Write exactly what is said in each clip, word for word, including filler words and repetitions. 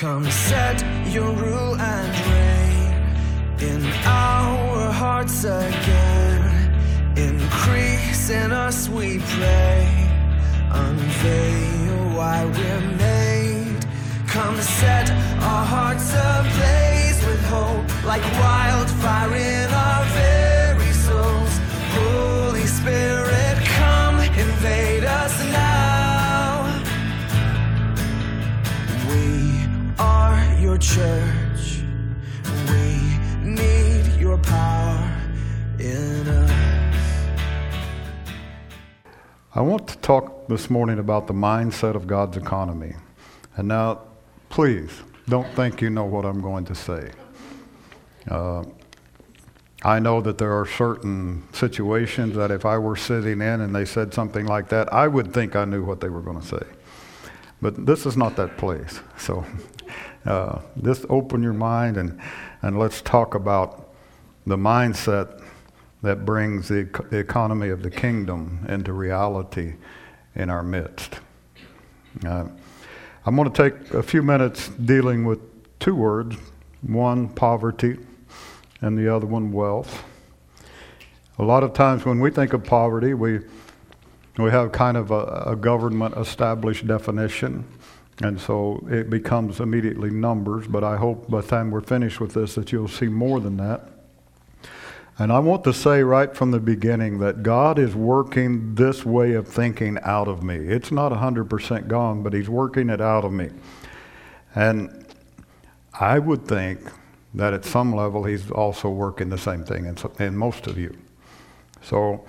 Come set your rule and reign in our hearts again. Increase in us, we pray. Unveil why we're made. Come set our hearts ablaze with hope, like wildfire in our very souls. Holy Spirit, come invade us now. We are your church. We need your power in us. I want to talk this morning about the mindset of God's economy. And now, please, don't think you know what I'm going to say. Uh, I know that there are certain situations that if I were sitting in and they said something like that, I would think I knew what they were going to say. But this is not that place. So uh, just open your mind and, and let's talk about the mindset that brings the, the economy of the kingdom into reality in our midst. Uh, I'm going to take a few minutes dealing with two words, one poverty and the other one wealth. A lot of times when we think of poverty, we we have kind of a, a government established definition, and so it becomes immediately numbers, but I hope by the time we're finished with this that you'll see more than that. And I want to say right from the beginning that God is working this way of thinking out of me. It's not one hundred percent gone, but He's working it out of me. And I would think that at some level He's also working the same thing in, in most of you. So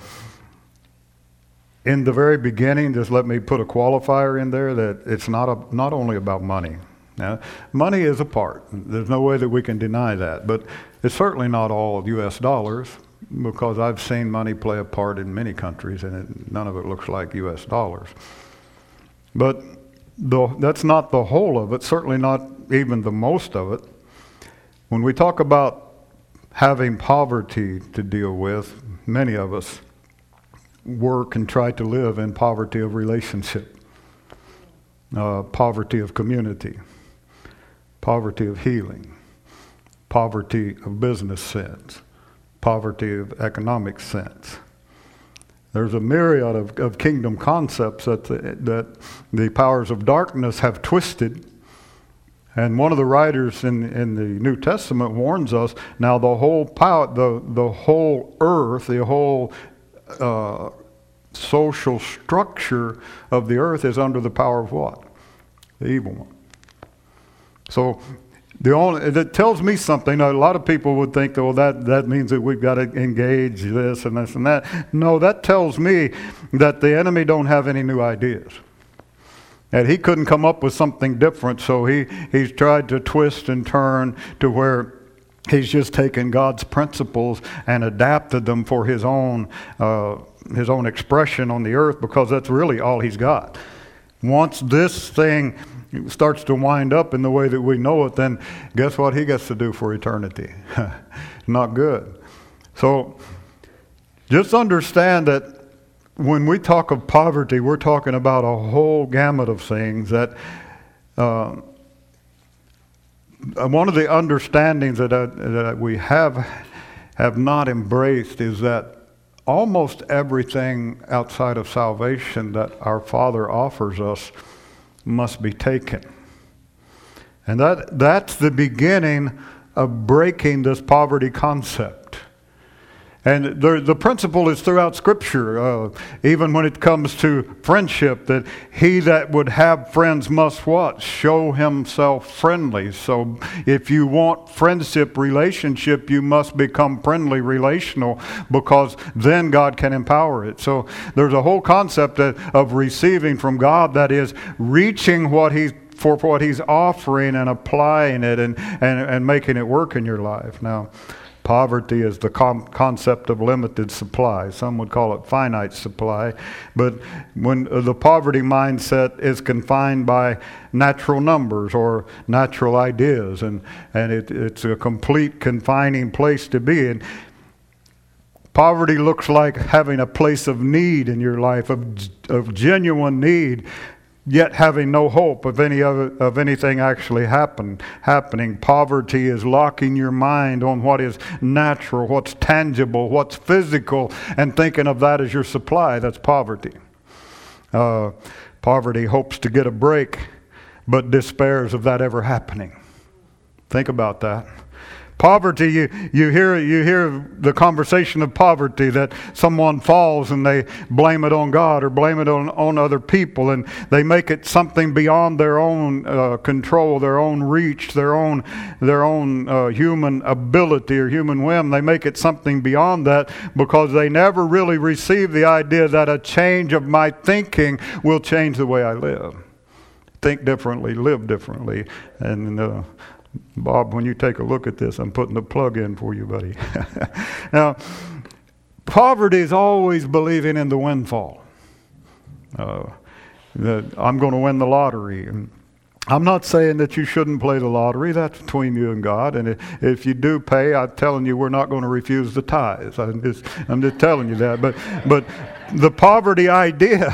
in the very beginning, just let me put a qualifier in there that it's not a, not only about money. Now, money is a part. There's no way that we can deny that. But it's certainly not all U S dollars, because I've seen money play a part in many countries, and it, none of it looks like U S dollars. But the, that's not the whole of it, certainly not even the most of it. When we talk about having poverty to deal with, many of us work and try to live in poverty of relationship, uh, poverty of community, poverty of healing, poverty of business sense, poverty of economic sense. There's a myriad of, of kingdom concepts that the, that the powers of darkness have twisted. And one of the writers in, in the New Testament warns us, now the whole power, the, the whole earth, the whole uh, social structure of the earth is under the power of what? The evil one. So the only, it tells me something. A lot of people would think, well, that, that means that we've got to engage this and this and that. No, that tells me that the enemy don't have any new ideas. And he couldn't come up with something different, so he, he's tried to twist and turn to where he's just taken God's principles and adapted them for his own uh, his own expression on the earth, because that's really all he's got. Once this thing starts to wind up in the way that we know it, then guess what he gets to do for eternity? Not good. So just understand that when we talk of poverty, we're talking about a whole gamut of things that uh, one of the understandings that, uh, that we have have not embraced is that almost everything outside of salvation that our Father offers us must be taken. And that that's the beginning of breaking this poverty concept. And the, the principle is throughout Scripture, uh, even when it comes to friendship, that he that would have friends must what? Show himself friendly. So if you want friendship relationship, you must become friendly relational, because then God can empower it. So there's a whole concept of, of receiving from God, that is reaching what He's for what He's offering and applying it and, and, and making it work in your life. Now, poverty is the com- concept of limited supply. Some would call it finite supply. But when uh, the poverty mindset is confined by natural numbers or natural ideas, and, and it, it's a complete confining place to be. And poverty looks like having a place of need in your life, of, of genuine need. yet having no hope of any other, of anything actually happen, happening. Poverty is locking your mind on what is natural, what's tangible, what's physical, and thinking of that as your supply. That's poverty. Uh, poverty hopes to get a break, but despairs of that ever happening. Think about that. Poverty, you, you hear you hear the conversation of poverty, that someone falls and they blame it on God or blame it on, on other people, and they make it something beyond their own uh, control, their own reach, their own their own uh, human ability or human whim. They make it something beyond that because they never really receive the idea that a change of my thinking will change the way I live. Think differently, live differently, and uh, Bob, when you take a look at this, I'm putting a plug in for you, buddy. Now, poverty is always believing in the windfall. Uh, that I'm going to win the lottery. And I'm not saying that you shouldn't play the lottery. That's between you and God. And if you do pay, I'm telling you, we're not going to refuse the tithes. I'm just, I'm just telling you that. But, but the poverty idea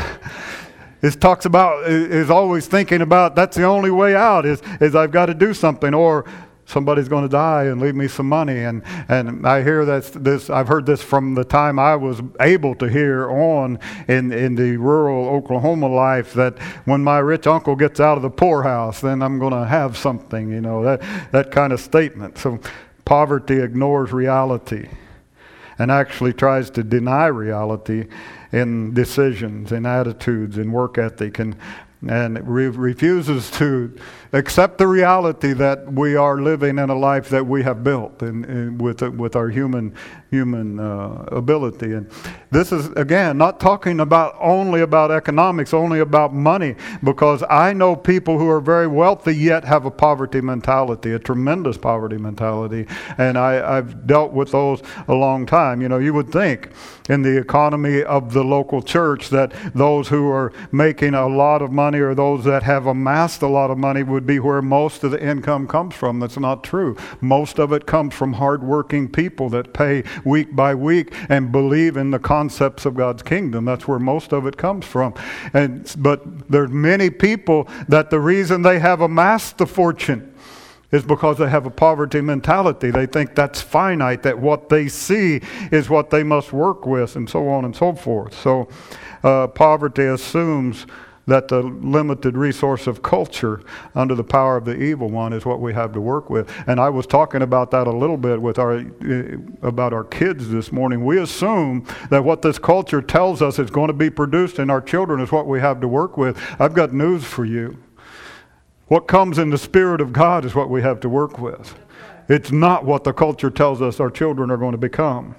It talks about, is always thinking about, that's the only way out, is, is I've got to do something, or somebody's going to die and leave me some money. And, and I hear this, this, I've heard this from the time I was able to hear on in, in the rural Oklahoma life, that when my rich uncle gets out of the poorhouse, then I'm going to have something, you know, that, that kind of statement. So poverty ignores reality and actually tries to deny reality in decisions, in attitudes, in work ethic, and and re- refuses to accept the reality that we are living in a life that we have built and, and with with our human human uh, ability. And this is, again, not talking about only about economics, only about money, because I know people who are very wealthy yet have a poverty mentality, a tremendous poverty mentality, and I, I've dealt with those a long time. You know, you would think in the economy of the local church that those who are making a lot of money or those that have amassed a lot of money would be where most of the income comes from. That's not true. Most of it comes from hardworking people that pay week by week and believe in the concepts of God's kingdom. That's where most of it comes from. And but there's many people that the reason they have amassed the fortune is because they have a poverty mentality. They think that's finite, that what they see is what they must work with, and so on and so forth. So uh, poverty assumes that the limited resource of culture under the power of the evil one is what we have to work with. And I was talking about that a little bit with our uh, about our kids this morning. We assume that what this culture tells us is going to be produced in our children is what we have to work with. I've got news for you. What comes in the Spirit of God is what we have to work with. It's not what the culture tells us our children are going to become.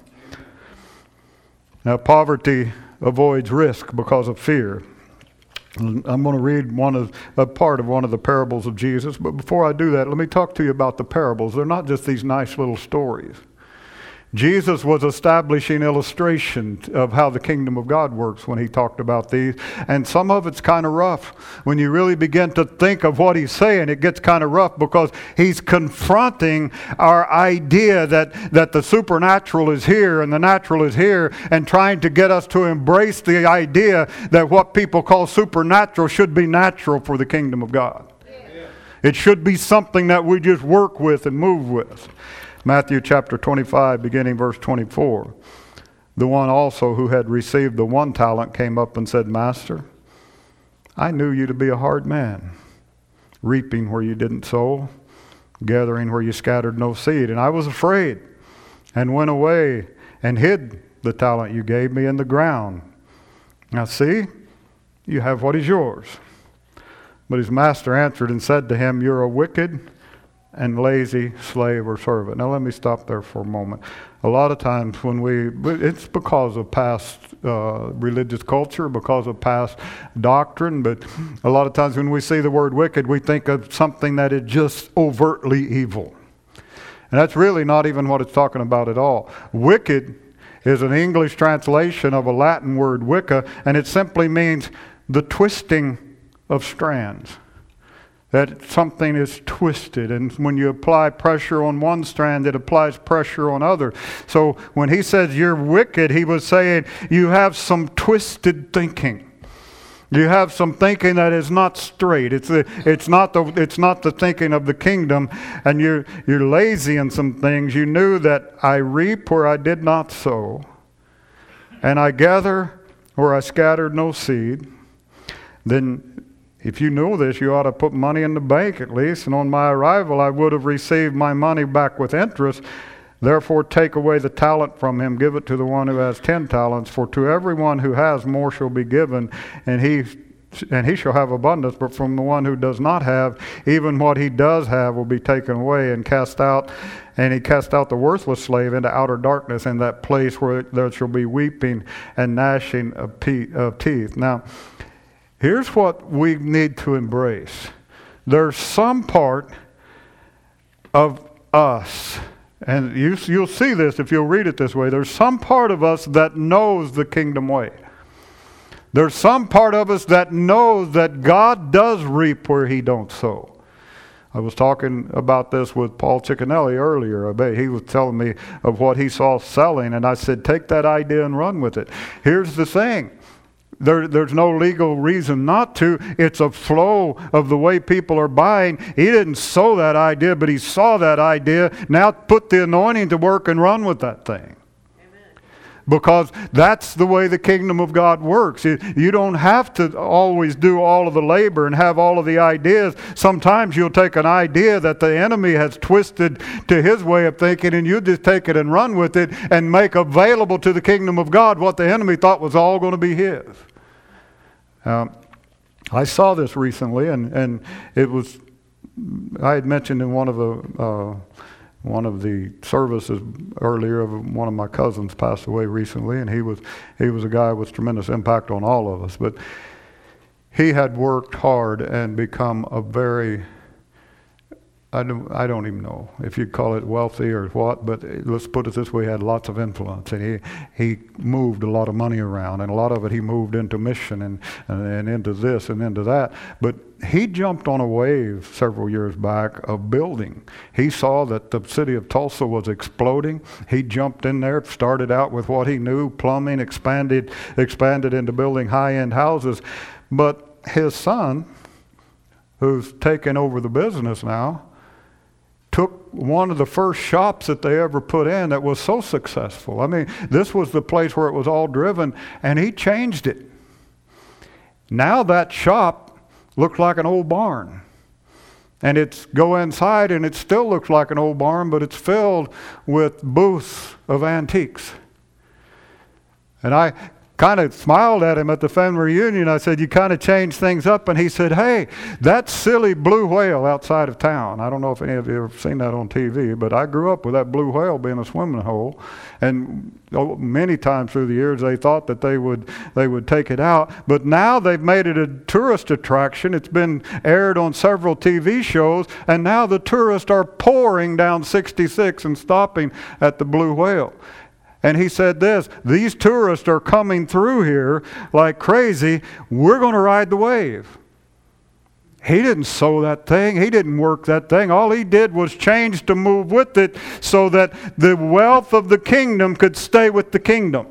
Now, poverty avoids risk because of fear. I'm going to read one of a part of one of the parables of Jesus, but before I do that, let me talk to you about the parables. They're not just these nice little stories. Jesus was establishing illustration of how the kingdom of God works when he talked about these. And some of it's kind of rough. When you really begin to think of what he's saying, it gets kind of rough because he's confronting our idea that, that the supernatural is here and the natural is here, and trying to get us to embrace the idea that what people call supernatural should be natural for the kingdom of God. Yeah. It should be something that we just work with and move with. Matthew chapter twenty-five, beginning verse twenty-four. The one also who had received the one talent came up and said, Master, I knew you to be a hard man, reaping where you didn't sow, gathering where you scattered no seed. And I was afraid and went away and hid the talent you gave me in the ground. Now see, you have what is yours. But his master answered and said to him, You're a wicked and lazy slave or servant. Now let me stop there for a moment. A lot of times when we, it's because of past uh, religious culture, because of past doctrine, but a lot of times when we see the word wicked, we think of something that is just overtly evil. And that's really not even what it's talking about at all. Wicked is an English translation of a Latin word wicca, and it simply means the twisting of strands. That something is twisted, and when you apply pressure on one strand, it applies pressure on other. So when he says you're wicked, he was saying you have some twisted thinking. You have some thinking that is not straight. It's the, it's not the it's not the thinking of the kingdom, and you're you're lazy in some things. You knew that I reap where I did not sow, and I gather where I scattered no seed. Then, if you know this, you ought to put money in the bank at least. And on my arrival, I would have received my money back with interest. Therefore, take away the talent from him, give it to the one who has ten talents. For to everyone who has, more shall be given, and he and he shall have abundance. But from the one who does not have, even what he does have will be taken away and cast out. And he cast out the worthless slave into outer darkness, in that place where there shall be weeping and gnashing of, pe- of teeth. Now, here's what we need to embrace. There's some part of us, and you, you'll see this if you'll read it this way. There's some part of us that knows the kingdom way. There's some part of us that knows that God does reap where he don't sow. I was talking about this with Paul Cicconelli earlier. He was telling me of what he saw selling, and I said, take that idea and run with it. Here's the thing. There, there's no legal reason not to. It's a flow of the way people are buying. He didn't sow that idea, but he saw that idea. Now put the anointing to work and run with that thing. Amen. Because that's the way the kingdom of God works. You, you don't have to always do all of the labor and have all of the ideas. Sometimes you'll take an idea that the enemy has twisted to his way of thinking, and you just take it and run with it and make available to the kingdom of God what the enemy thought was all going to be his. Um, I saw this recently, and, and it was, I had mentioned in one of the uh, one of the services earlier, of one of my cousins passed away recently, and he was he was a guy with tremendous impact on all of us. But he had worked hard and become a very, I don't, I don't even know if you'd call it wealthy or what, but let's put it this way, he had lots of influence, and he, he moved a lot of money around, and a lot of it he moved into mission and, and, and into this and into that. But he jumped on a wave several years back of building. He saw that the city of Tulsa was exploding. He jumped in there, started out with what he knew, plumbing, expanded, expanded into building high-end houses. But his son, who's taken over the business now, took one of the first shops that they ever put in that was so successful. I mean, this was the place where it was all driven, and he changed it. Now that shop looks like an old barn. And it's go inside, and it still looks like an old barn, but it's filled with booths of antiques. And I kind of smiled at him at the family reunion. I said, you kind of changed things up. And he said, hey, that silly blue whale outside of town. I don't know if any of you have ever seen that on T V, but I grew up with that blue whale being a swimming hole. And many times through the years they thought that they would they would take it out. But now they've made it a tourist attraction. It's been aired on several T V shows. And now the tourists are pouring down sixty-six and stopping at the blue whale. And he said this, these tourists are coming through here like crazy. We're going to ride the wave. He didn't sow that thing. He didn't work that thing. All he did was change to move with it so that the wealth of the kingdom could stay with the kingdom.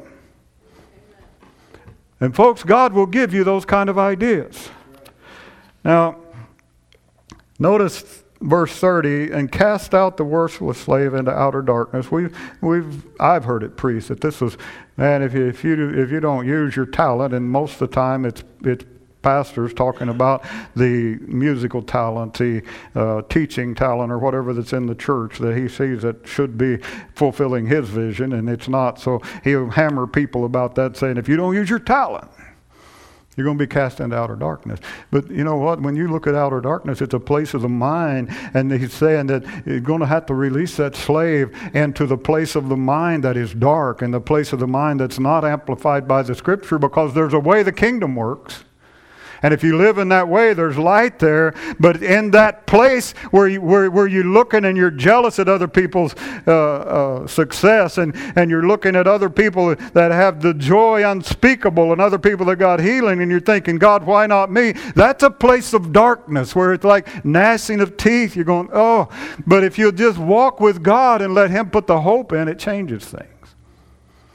And folks, God will give you those kind of ideas. Now, notice verse thirty, and cast out the worthless slave into outer darkness. We've, we've, I've heard it preached that this was, man, if you, if you, if you don't use your talent, and most of the time it's, it's pastors talking about the musical talent, the uh, teaching talent, or whatever that's in the church that he sees that should be fulfilling his vision, and it's not. So he'll hammer people about that, saying, if you don't use your talent, you're going to be cast into outer darkness. But you know what? When you look at outer darkness, it's a place of the mind. And he's saying that you're going to have to release that slave into the place of the mind that is dark, and the place of the mind that's not amplified by the Scripture, because there's a way the kingdom works. And if you live in that way, there's light there. But in that place where, you, where, where you're looking and you're jealous at other people's uh, uh, success, and, and you're looking at other people that have the joy unspeakable, and other people that got healing, and you're thinking, God, why not me? That's a place of darkness where it's like gnashing of teeth. You're going, oh. But if you just walk with God and let Him put the hope in, it changes things.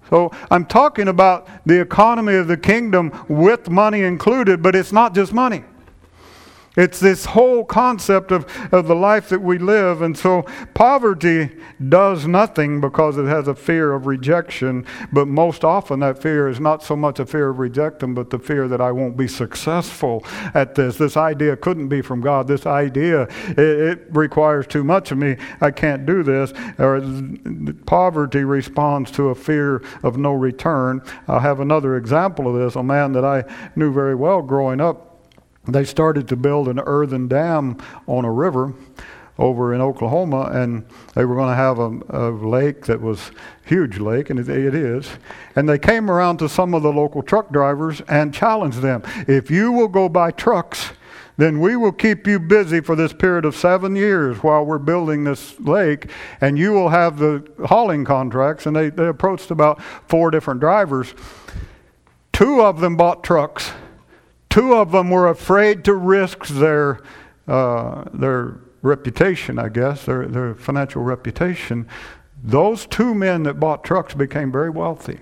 So I'm talking about the economy of the kingdom with money included, but it's not just money. It's this whole concept of, of the life that we live. And so poverty does nothing because it has a fear of rejection. But most often that fear is not so much a fear of rejection, but the fear that I won't be successful at this. This idea couldn't be from God. This idea, it, it requires too much of me. I can't do this. Or poverty responds to a fear of no return. I'll have another example of this. A man that I knew very well growing up, they started to build an earthen dam on a river over in Oklahoma, and they were going to have a, a lake that was a huge lake, and it, it is. And they came around to some of the local truck drivers and challenged them. If you will go buy trucks, then we will keep you busy for this period of seven years while we're building this lake, and you will have the hauling contracts. And they, they approached about four different drivers. Two of them bought trucks. Two of them were afraid to risk their uh, their reputation, I guess, their, their financial reputation. Those two men that bought trucks became very wealthy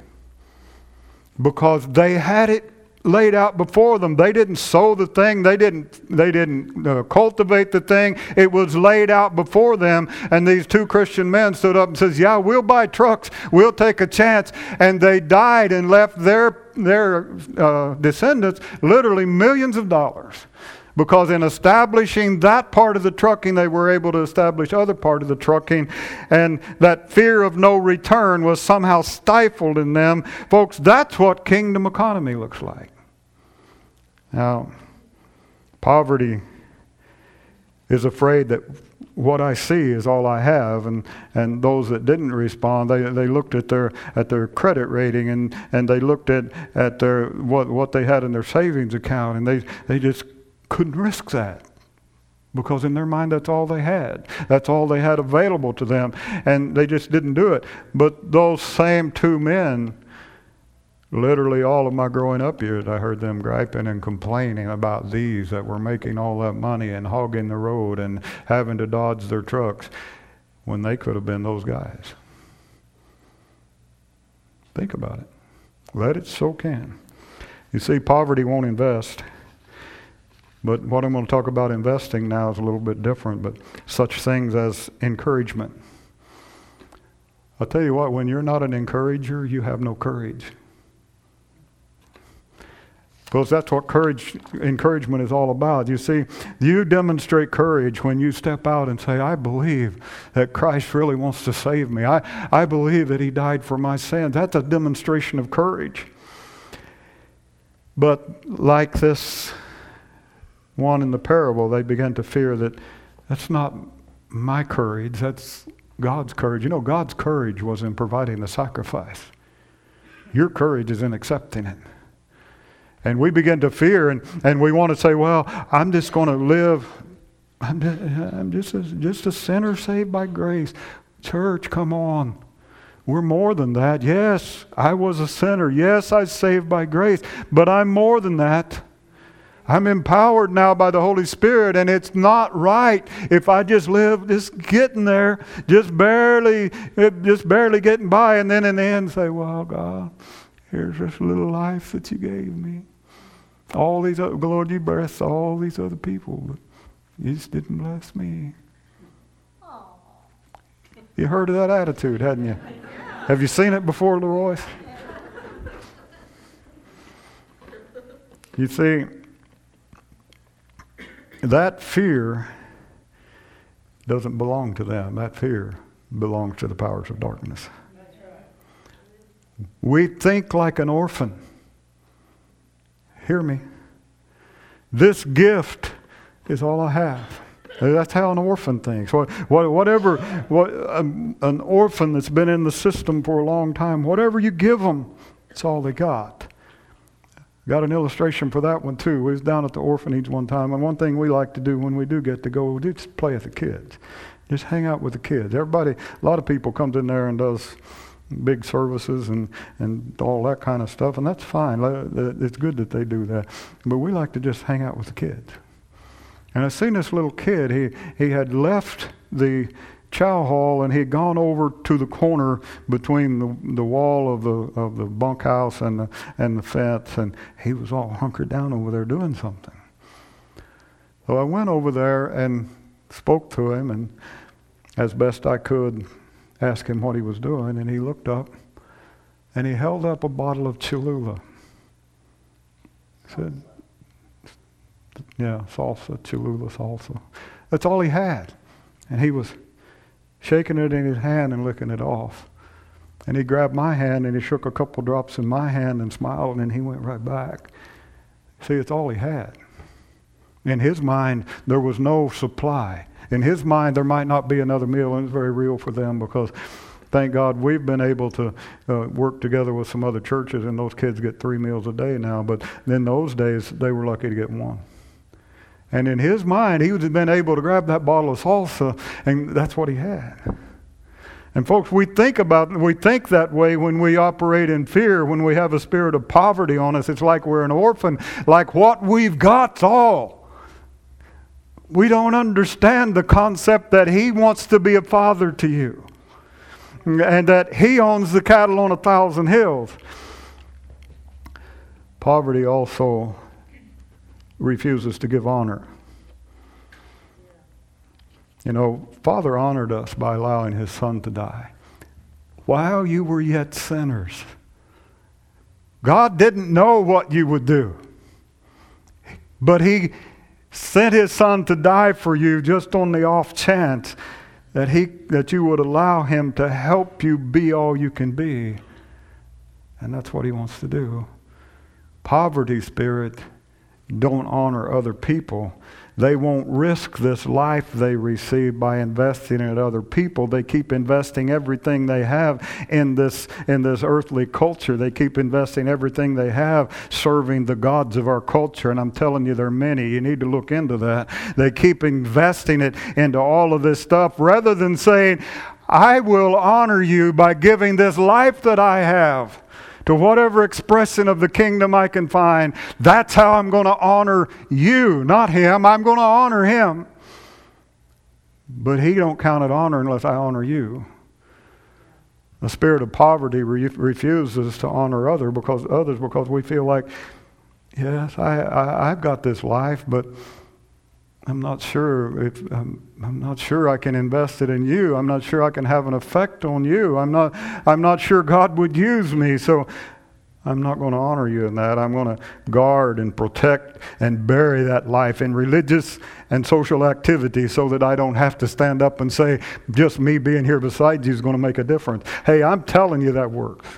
because they had it laid out before them. They didn't sow the thing. They didn't they didn't uh, cultivate the thing. It was laid out before them. And these two Christian men stood up and says, yeah, we'll buy trucks. We'll take a chance. And they died and left their their uh, descendants literally millions of dollars. Because in establishing that part of the trucking, they were able to establish other part of the trucking. And that fear of no return was somehow stifled in them. Folks, that's what kingdom economy looks like. Now, poverty is afraid that what I see is all I have, and, and those that didn't respond, they, they looked at their at their credit rating, and, and they looked at, at their what what they had in their savings account, and they, they just couldn't risk that. Because in their mind, that's all they had. That's all they had available to them. And they just didn't do it. But those same two men, literally all of my growing up years, I heard them griping and complaining about these that were making all that money and hogging the road and having to dodge their trucks when they could have been those guys. Think about it. Let it soak in. You see, poverty won't invest. But what I'm going to talk about investing now is a little bit different, but such things as encouragement. I'll tell you what, when you're not an encourager, you have no courage. Because that's what courage, encouragement is all about. You see, you demonstrate courage when you step out and say, I believe that Christ really wants to save me. I, I believe that He died for my sins. That's a demonstration of courage. But like this one in the parable, they began to fear that that's not my courage, that's God's courage. You know, God's courage was in providing the sacrifice. Your courage is in accepting it. And we begin to fear, and, and we want to say, well, I'm just going to live, I'm just, I'm just, a, just a sinner saved by grace. Church, come on. We're more than that. Yes, I was a sinner. Yes, I was saved by grace. But I'm more than that. I'm empowered now by the Holy Spirit, and it's not right if I just live just getting there, just barely, just barely getting by, and then in the end say, well, God, here's this little life that you gave me. All these other, Lord, you blessed all these other people, but you just didn't bless me. Aww. You heard of that attitude, hadn't you? Yeah. Have you seen it before, Leroy? You see, that fear doesn't belong to them. That fear belongs to the powers of darkness. That's right. We think like an orphan. Hear me. This gift is all I have. That's how an orphan thinks. Whatever, what, um, an orphan that's been in the system for a long time, whatever you give them, it's all they got. Got an illustration for that one too. We was down at the orphanage one time, and one thing we like to do when we do get to go, we just play with the kids. Just hang out with the kids. Everybody, a lot of people comes in there and does big services and, and all that kind of stuff, and that's fine. It's good that they do that. But we like to just hang out with the kids. And I seen this little kid, he, he had left the chow hall, and he'd gone over to the corner between the, the wall of the of the bunkhouse and the and the fence, and he was all hunkered down over there doing something. So I went over there and spoke to him, and as best I could, asked him what he was doing, and he looked up, and he held up a bottle of Cholula. He said, yeah, salsa, Cholula salsa. That's all he had. And he was shaking it in his hand and licking it off. And he grabbed my hand and he shook a couple drops in my hand and smiled, and he went right back. See, it's all he had. In his mind, there was no supply. In his mind, there might not be another meal, and it's very real for them because, thank God, we've been able to uh, work together with some other churches, and those kids get three meals a day now. But in those days, they were lucky to get one. And in his mind, he would have been able to grab that bottle of salsa, and that's what he had. And folks, we think about, we think that way when we operate in fear, when we have a spirit of poverty on us. It's like we're an orphan, like what we've got's all. We don't understand the concept that he wants to be a father to you, and that he owns the cattle on a thousand hills. Poverty also refuses to give honor. You know, Father honored us by allowing his Son to die while you were yet sinners. God didn't know what you would do, but he sent his Son to die for you just on the off chance that he that you would allow him to help you be all you can be. And that's what he wants to do. Poverty spirit don't honor other people. They won't risk this life they receive by investing in other people. They keep investing everything they have in this in this earthly culture. They keep investing everything they have serving the gods of our culture. And I'm telling you, there are many. You need to look into that. They keep investing it into all of this stuff rather than saying, I will honor you by giving this life that I have to whatever expression of the kingdom I can find. That's how I'm going to honor you, not him. I'm going to honor him. But he don't count it honor unless I honor you. The spirit of poverty re- refuses to honor other because others because we feel like, yes, I, I, I've got this life, but I'm not sure if um, I'm not sure I can invest it in you. I'm not sure I can have an effect on you. I'm not I'm not sure God would use me. So I'm not going to honor you in that. I'm going to guard and protect and bury that life in religious and social activity so that I don't have to stand up and say, just me being here beside you is going to make a difference. Hey, I'm telling you that works.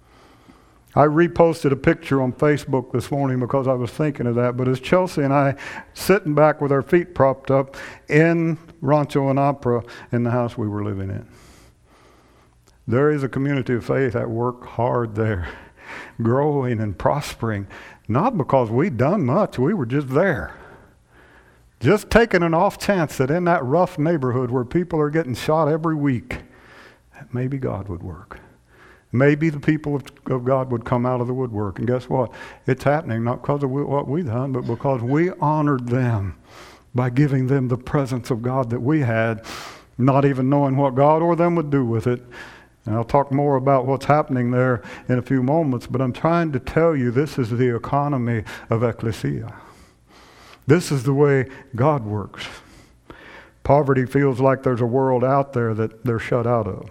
I reposted a picture on Facebook this morning because I was thinking of that. But as Chelsea and I sitting back with our feet propped up in Rancho Anapra in the house we were living in. There is a community of faith that work hard there, growing and prospering. Not because we'd done much, we were just there. Just taking an off chance that in that rough neighborhood where people are getting shot every week, that maybe God would work. Maybe the people of, of God would come out of the woodwork. And guess what? It's happening not because of what we've done, but because we honored them by giving them the presence of God that we had, not even knowing what God or them would do with it. And I'll talk more about what's happening there in a few moments, but I'm trying to tell you this is the economy of ecclesia. This is the way God works. Poverty feels like there's a world out there that they're shut out of.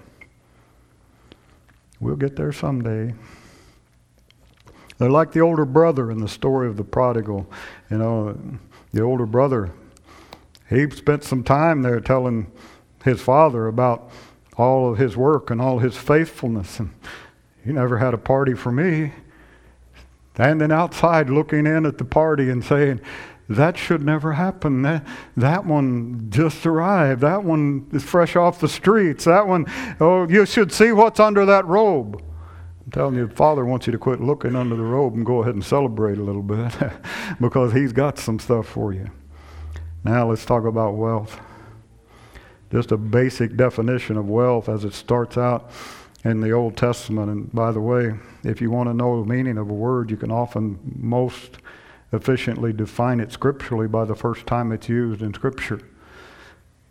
We'll get there someday. They're like the older brother in the story of the prodigal. You know, the older brother, he spent some time there telling his father about all of his work and all his faithfulness. And he never had a party for me. Standing outside looking in at the party and saying, that should never happen. That, that one just arrived. That one is fresh off the streets. That one, oh, you should see what's under that robe. I'm telling you, the Father wants you to quit looking under the robe and go ahead and celebrate a little bit because he's got some stuff for you. Now let's talk about wealth. Just a basic definition of wealth as it starts out in the Old Testament. And by the way, if you want to know the meaning of a word, you can often most efficiently define it scripturally by the first time it's used in Scripture.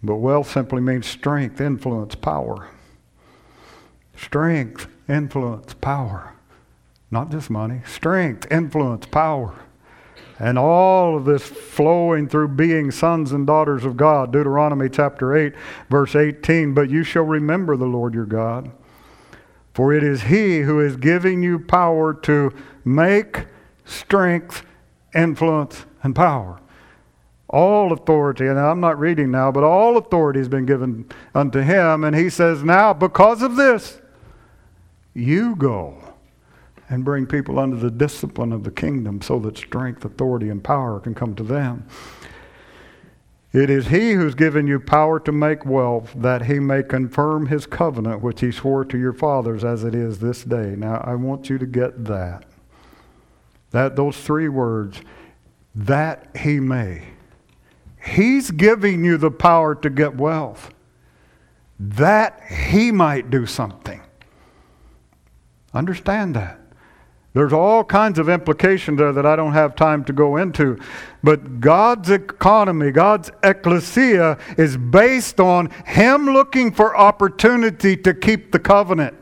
But wealth simply means strength, influence, power. Strength, influence, power. Not just money. Strength, influence, power. And all of this flowing through being sons and daughters of God. Deuteronomy chapter eight, verse eighteen. But you shall remember the Lord your God, for it is He who is giving you power to make strength, influence, and power. All authority, and I'm not reading now, but all authority has been given unto Him. And He says, now because of this, you go and bring people under the discipline of the kingdom so that strength, authority, and power can come to them. It is He who's given you power to make wealth, that He may confirm His covenant, which He swore to your fathers as it is this day. Now, I want you to get that. That those three words, that He may. He's giving you the power to get wealth, that He might do something. Understand that. There's all kinds of implications there that I don't have time to go into. But God's economy, God's ecclesia, is based on Him looking for opportunity to keep the covenant.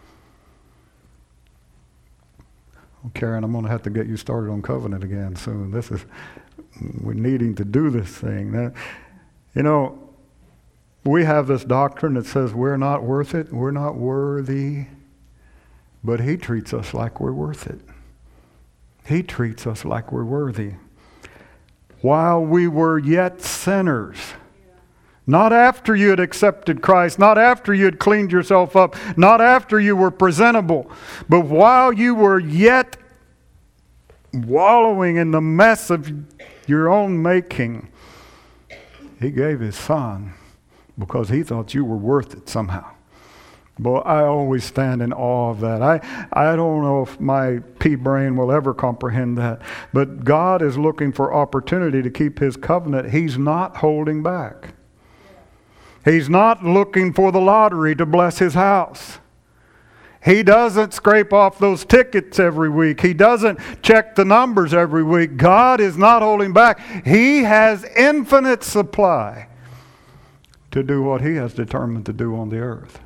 Well, Karen, I'm going to have to get you started on covenant again soon. This is, we're needing to do this thing. Now, you know, we have this doctrine that says we're not worth it, we're not worthy. But He treats us like we're worth it. He treats us like we're worthy. While we were yet sinners, not after you had accepted Christ, not after you had cleaned yourself up, not after you were presentable, but while you were yet wallowing in the mess of your own making, He gave His Son because He thought you were worth it somehow. Boy, I always stand in awe of that. I, I don't know if my pea brain will ever comprehend that. But God is looking for opportunity to keep His covenant. He's not holding back. He's not looking for the lottery to bless His house. He doesn't scrape off those tickets every week. He doesn't check the numbers every week. God is not holding back. He has infinite supply to do what He has determined to do on the earth.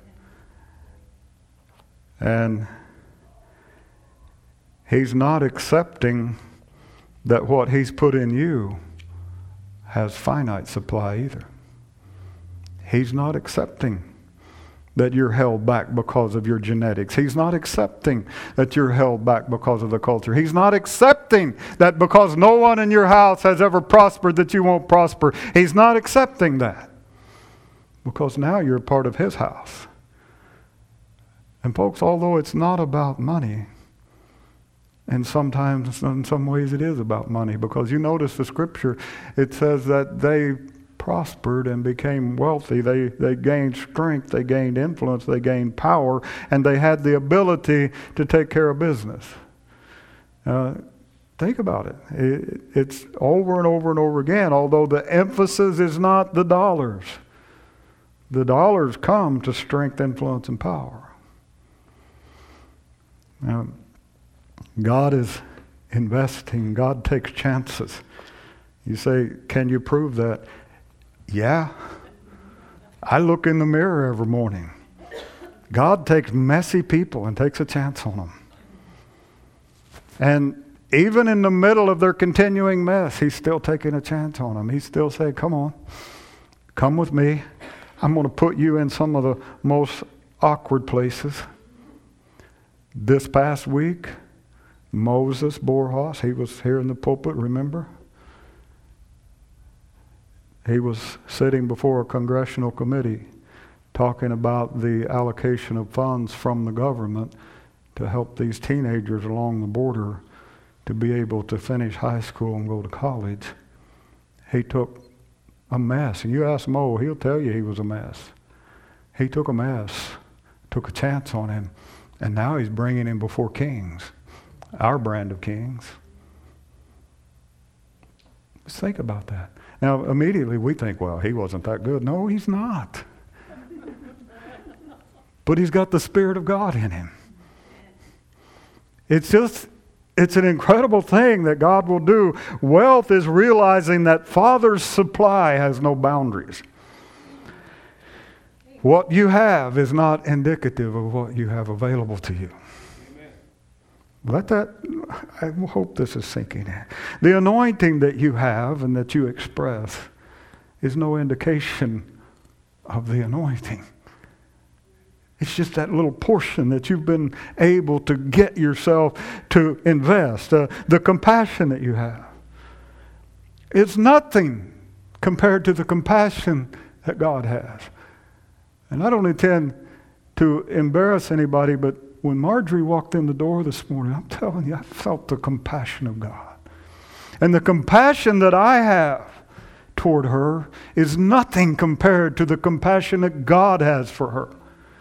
And He's not accepting that what He's put in you has finite supply either. He's not accepting that you're held back because of your genetics. He's not accepting that you're held back because of the culture. He's not accepting that because no one in your house has ever prospered that you won't prosper. He's not accepting that because now you're a part of His house. And folks, although it's not about money, and sometimes in some ways it is about money, because you notice the scripture, it says that they prospered and became wealthy. They, they gained strength, they gained influence, they gained power, and they had the ability to take care of business. Uh, think about it. it. It's over and over and over again, although the emphasis is not the dollars. The dollars come to strength, influence, and power. Now, God is investing. God takes chances. You say, can you prove that? Yeah. I look in the mirror every morning. God takes messy people and takes a chance on them. And even in the middle of their continuing mess, He's still taking a chance on them. He's still saying, come on, come with me. I'm going to put you in some of the most awkward places. This past week, Moses Borhaus, he was here in the pulpit, remember? He was sitting before a congressional committee talking about the allocation of funds from the government to help these teenagers along the border to be able to finish high school and go to college. He took a mess. And you ask Mo, he'll tell you he was a mess. He took a mess, took a chance on him. And now He's bringing him before kings, our brand of kings. Let's think about that. Now, immediately we think, well, he wasn't that good. No, he's not. But he's got the Spirit of God in him. It's just, it's an incredible thing that God will do. Wealth is realizing that Father's supply has no boundaries. What you have is not indicative of what you have available to you. Amen. Let that, I hope this is sinking in. The anointing that you have and that you express is no indication of the anointing. It's just that little portion that you've been able to get yourself to invest. Uh, the compassion that you have. It's nothing compared to the compassion that God has. And I don't intend to embarrass anybody, but when Marjorie walked in the door this morning, I'm telling you, I felt the compassion of God. And the compassion that I have toward her is nothing compared to the compassion that God has for her.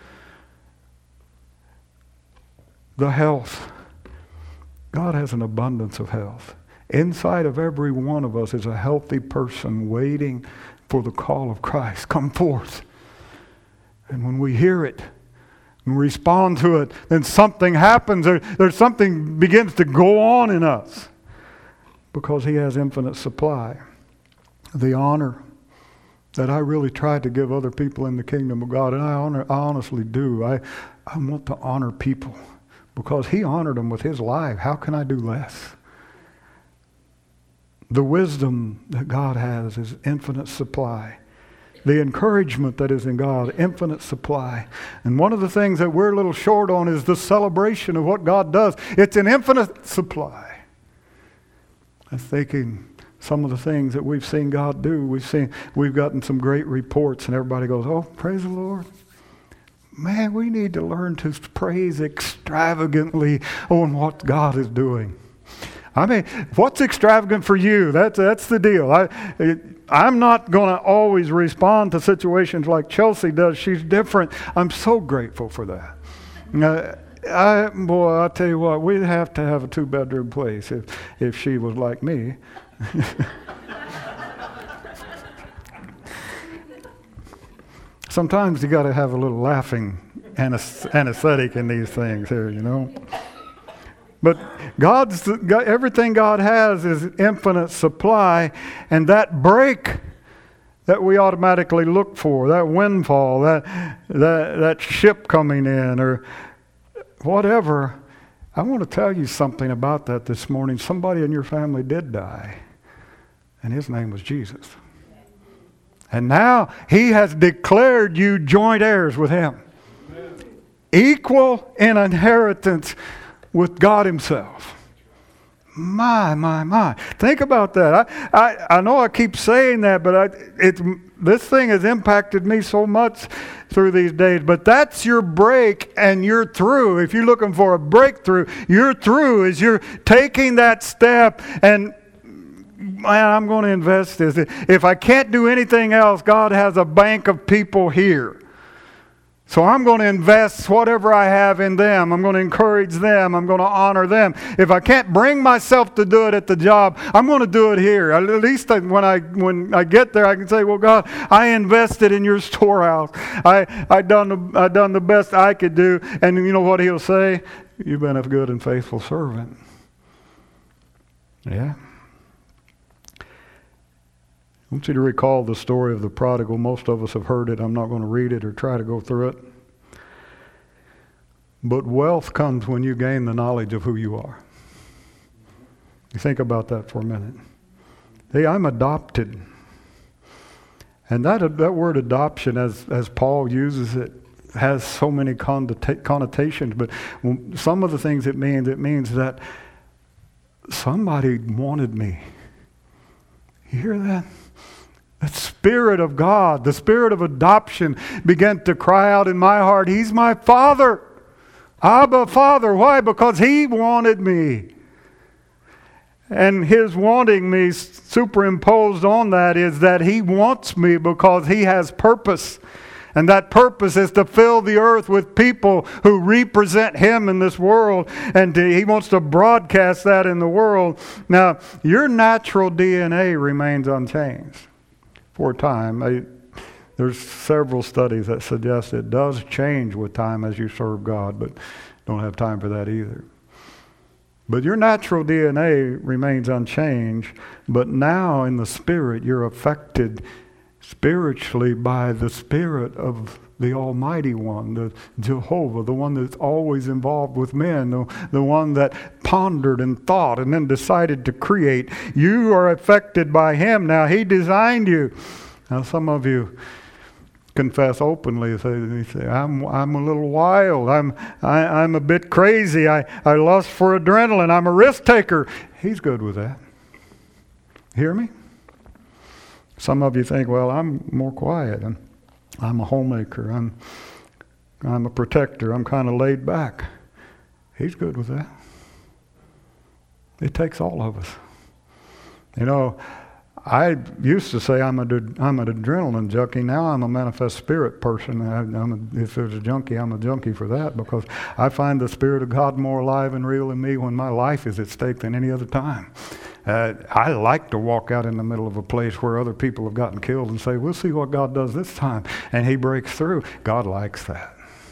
The health. God has an abundance of health. Inside of every one of us is a healthy person waiting for the call of Christ. Come forth. And when we hear it and respond to it, then something happens. There, there's something begins to go on in us because He has infinite supply. The honor that I really try to give other people in the kingdom of God, and I honor, I honestly do. I, I want to honor people because He honored them with His life. How can I do less? The wisdom that God has is infinite supply. The encouragement that is in God, infinite supply. And one of the things that we're a little short on is the celebration of what God does. It's an infinite supply. I'm thinking some of the things that we've seen God do. We've seen, we've gotten some great reports, and everybody goes, "Oh, praise the Lord." Man, we need to learn to praise extravagantly on what God is doing. I mean, what's extravagant for you? That's that's the deal. I, it, I'm not going to always respond to situations like Chelsea does. She's different. I'm so grateful for that. Uh, I, boy, I'll tell you what, we'd have to have a two-bedroom place if, if she was like me. Sometimes you got to have a little laughing anesthetic in these things here, you know. But God's God, everything God has is infinite supply, and that break that we automatically look for, that windfall, that that that ship coming in, or whatever. I want to tell you something about that this morning. Somebody in your family did die, and his name was Jesus. And now He has declared you joint heirs with Him, equal in inheritance with God Himself. My, my, my. Think about that. I, I, I know I keep saying that, but I, it, this thing has impacted me so much through these days. But that's your break, and you're through. If you're looking for a breakthrough, you're through as you're taking that step and, man, I'm going to invest this. If I can't do anything else, God has a bank of people here. So I'm going to invest whatever I have in them. I'm going to encourage them. I'm going to honor them. If I can't bring myself to do it at the job, I'm going to do it here. At least when I when I get there, I can say, "Well, God, I invested in your storehouse. I I done the I done the best I could do." And you know what He'll say? "You've been a good and faithful servant." Yeah. I want you to recall the story of the prodigal. Most of us have heard it. I'm not going to read it or try to go through it. But wealth comes when you gain the knowledge of who you are. You think about that for a minute. Hey, I'm adopted. And that that word adoption, as, as Paul uses it, has so many connota- connotations. But some of the things it means, it means that somebody wanted me. You hear that? The Spirit of God, the Spirit of adoption began to cry out in my heart, He's my Father. Abba, Father. Why? Because He wanted me. And His wanting me superimposed on that is that He wants me because He has purpose. And that purpose is to fill the earth with people who represent Him in this world. And to, He wants to broadcast that in the world. Now, your natural D N A remains unchanged for a time. I, there's several studies that suggest it does change with time as you serve God, but don't have time for that either. But your natural D N A remains unchanged, but now in the Spirit you're affected spiritually by the Spirit of the Almighty One, the Jehovah, the one that's always involved with men, the, the one that pondered and thought and then decided to create. You are affected by Him. Now, He designed you. Now, some of you confess openly. They say, I'm, I'm a little wild. I'm, I, I'm a bit crazy. I, I lust for adrenaline. I'm a risk taker. He's good with that. Hear me? Some of you think, well, I'm more quiet. I'm, I'm a homemaker. I'm, I'm a protector. I'm kind of laid back. He's good with that. It takes all of us. You know, I used to say I'm, a, I'm an adrenaline junkie. Now I'm a manifest spirit person. I, I'm a, if there's a junkie, I'm a junkie for that, because I find the Spirit of God more alive and real in me when my life is at stake than any other time. Uh, I like to walk out in the middle of a place where other people have gotten killed and say, we'll see what God does this time. And He breaks through. God likes that.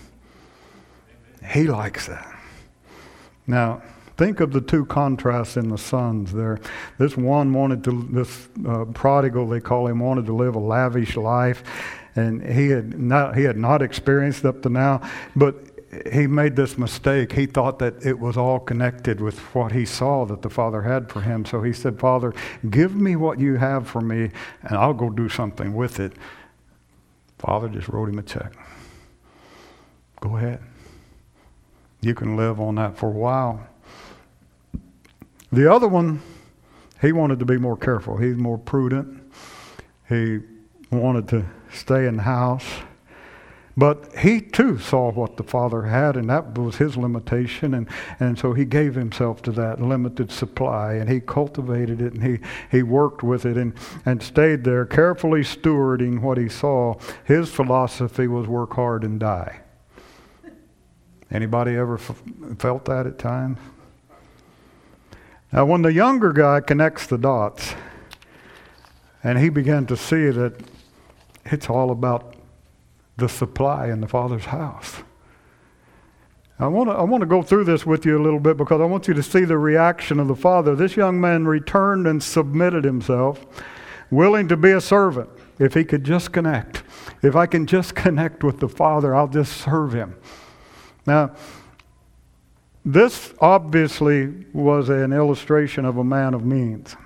He likes that. Now, think of the two contrasts in the sons there. This one wanted to, this uh, prodigal, they call him, wanted to live a lavish life. And he had not, he had not experienced up to now, but he made this mistake. He thought that it was all connected with what he saw that the Father had for him. So he said, Father, give me what you have for me, and I'll go do something with it. Father just wrote him a check. Go ahead. You can live on that for a while. The other one, he wanted to be more careful. He's more prudent. He wanted to stay in the house. But he too saw what the Father had, and that was his limitation, and, and so he gave himself to that limited supply, and he cultivated it, and he, he worked with it, and, and stayed there, carefully stewarding what he saw. His philosophy was work hard and die. Anybody ever f- felt that at times? Now, when the younger guy connects the dots, and he began to see that it's all about the supply in the Father's house. I want to I want to go through this with you a little bit, because I want you to see the reaction of the Father. This young man returned and submitted himself, willing to be a servant. If he could just connect. If I can just connect with the Father, I'll just serve Him. Now, this obviously was an illustration of a man of means,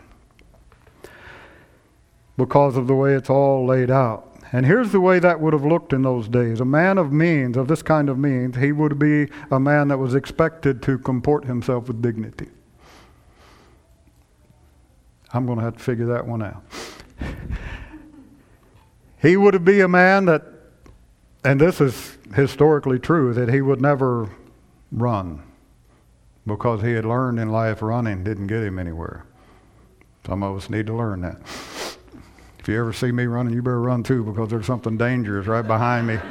because of the way it's all laid out. And here's the way that would have looked in those days. A man of means, of this kind of means, he would be a man that was expected to comport himself with dignity. I'm going to have to figure that one out. He would be a man that, and this is historically true, that he would never run, because he had learned in life running didn't get him anywhere. Some of us need to learn that. If you ever see me running, you better run too, because there's something dangerous right behind me.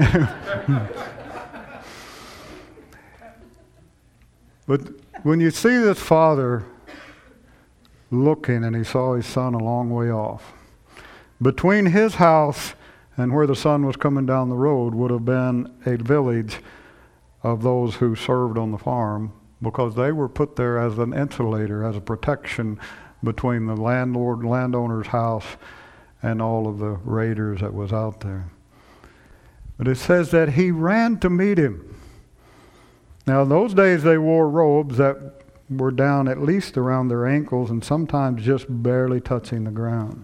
But when you see this father looking, and he saw his son a long way off, between his house and where the son was coming down the road would have been a village of those who served on the farm, because they were put there as an insulator, as a protection between the landlord, landowner's house and all of the raiders that was out there. But it says that he ran to meet him. Now, in those days, they wore robes that were down at least around their ankles, and sometimes just barely touching the ground.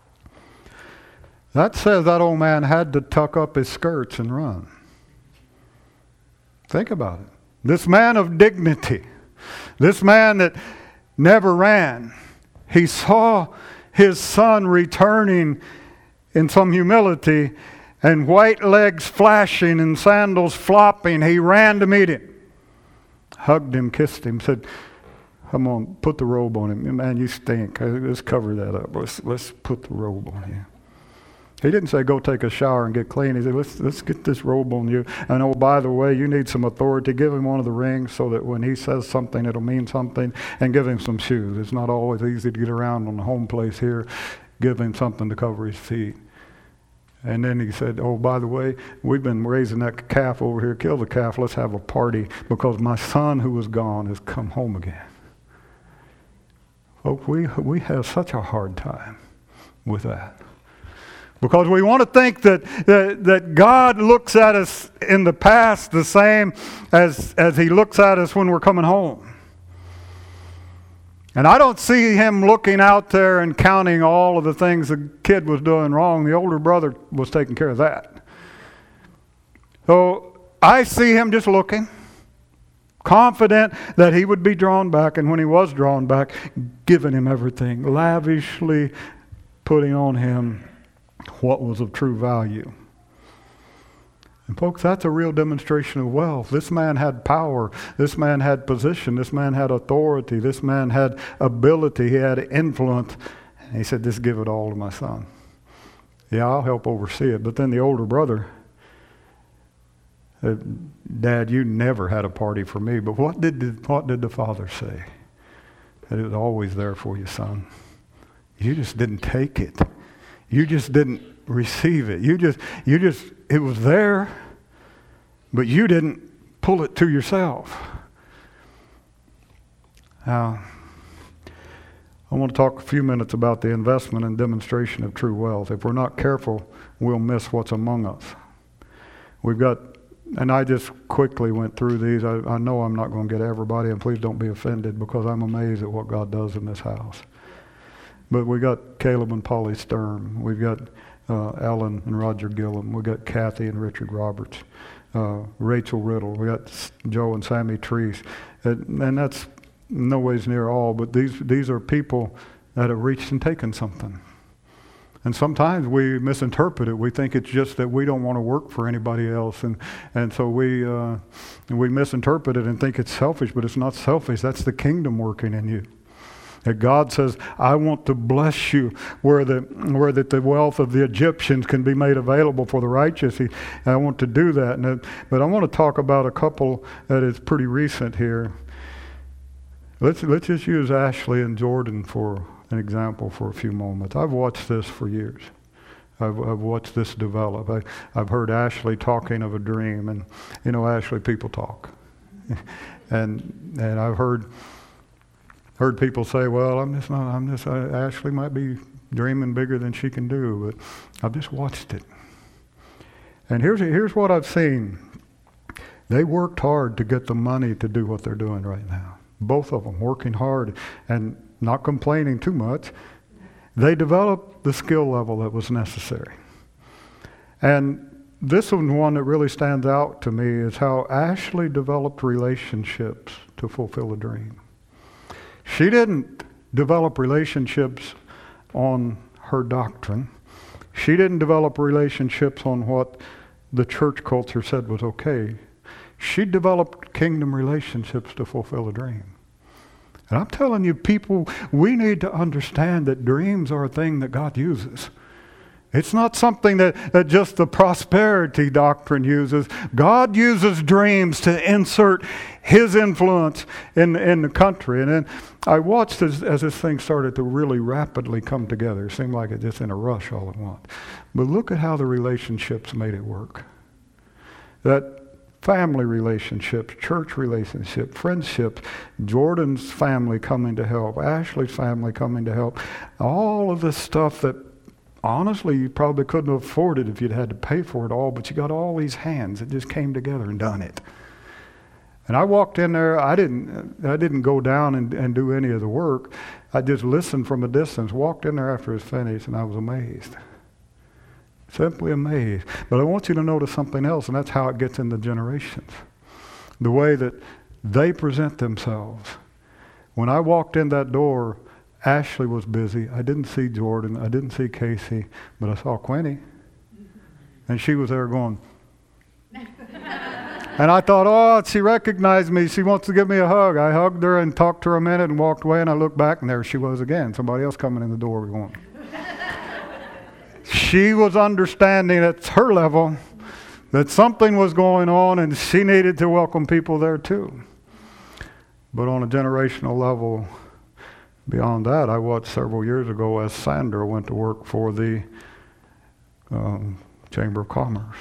That says that old man had to tuck up his skirts and run. Think about it. This man of dignity, this man that never ran, he saw his son returning in some humility, and white legs flashing and sandals flopping. He ran to meet him, hugged him, kissed him, said, come on, put the robe on him. Man, you stink. Let's cover that up. Let's, let's put the robe on you. He didn't say, go take a shower and get clean. He said, let's, let's get this robe on you. And oh, by the way, you need some authority. Give him one of the rings so that when he says something, it'll mean something. And give him some shoes. It's not always easy to get around on the home place here. Give him something to cover his feet. And then he said, oh, by the way, we've been raising that calf over here. Kill the calf. Let's have a party, because my son who was gone has come home again. Folks, we, we have such a hard time with that. Because we want to think that, that that God looks at us in the past the same as, as He looks at us when we're coming home. And I don't see Him looking out there and counting all of the things the kid was doing wrong. The older brother was taking care of that. So I see Him just looking, confident that He would be drawn back, and when He was drawn back, giving him everything, lavishly putting on him what was of true value. And folks, that's a real demonstration of wealth. This man had power. This man had position. This man had authority. This man had ability. He had influence. And he said, just give it all to my son. Yeah, I'll help oversee it. But then the older brother, Dad, you never had a party for me. But what did the, what did the father say? That it was always there for you, son. You just didn't take it. You just didn't receive it. You just, you just, it was there, but you didn't pull it to yourself. Now, I want to talk a few minutes about the investment and demonstration of true wealth. If we're not careful, we'll miss what's among us. We've got, and I just quickly went through these. I, I know I'm not going to get everybody, and please don't be offended because I'm amazed at what God does in this house. But we got Caleb and Polly Sturm. We've got uh, Ellen and Roger Gillum. We got Kathy and Richard Roberts. Uh, Rachel Riddle. We got Joe and Sammy Treese. And, and that's no ways near all, but these these are people that have reached and taken something. And sometimes we misinterpret it. We think it's just that we don't want to work for anybody else, and and so we uh, we misinterpret it and think it's selfish, but it's not selfish. That's the kingdom working in you. That God says, I want to bless you where the where that the wealth of the Egyptians can be made available for the righteous. He, I want to do that. And it, but I want to talk about a couple that is pretty recent here. Let's let's just use Ashley and Jordan for an example for a few moments. I've watched this for years. I've, I've watched this develop. I, I've heard Ashley talking of a dream, and you know, Ashley, people talk, and and I've heard. Heard people say, well, I'm just not, I'm just, uh, Ashley might be dreaming bigger than she can do, but I've just watched it. And here's, here's what I've seen. They worked hard to get the money to do what they're doing right now. Both of them working hard and not complaining too much. They developed the skill level that was necessary. And this one that really stands out to me is how Ashley developed relationships to fulfill a dream. She didn't develop relationships on her doctrine. She didn't develop relationships on what the church culture said was okay. She developed kingdom relationships to fulfill a dream. And I'm telling you, people, we need to understand that dreams are a thing that God uses. It's not something that, that just the prosperity doctrine uses. God uses dreams to insert His influence in, in the country. And then I watched as, as this thing started to really rapidly come together. It seemed like it just in a rush all at once. But look at how the relationships made it work. That family relationships, church relationships, friendships, Jordan's family coming to help, Ashley's family coming to help, all of this stuff that honestly, you probably couldn't have afforded if you'd had to pay for it all, but you got all these hands that just came together and done it. And I walked in there, I didn't I didn't go down and, and do any of the work. I just listened from a distance, walked in there after it was finished, and I was amazed. Simply amazed. But I want you to notice something else, and that's how it gets in the generations. The way that they present themselves. When I walked in that door, Ashley was busy. I didn't see Jordan. I didn't see Casey, but I saw Quinny. And she was there going. And I thought, oh, she recognized me. She wants to give me a hug. I hugged her and talked to her a minute and walked away, and I looked back, and there she was again. Somebody else coming in the door going. She was understanding at her level that something was going on, and she needed to welcome people there too. But on a generational level, beyond that, I watched several years ago as Sandra went to work for the um, Chamber of Commerce.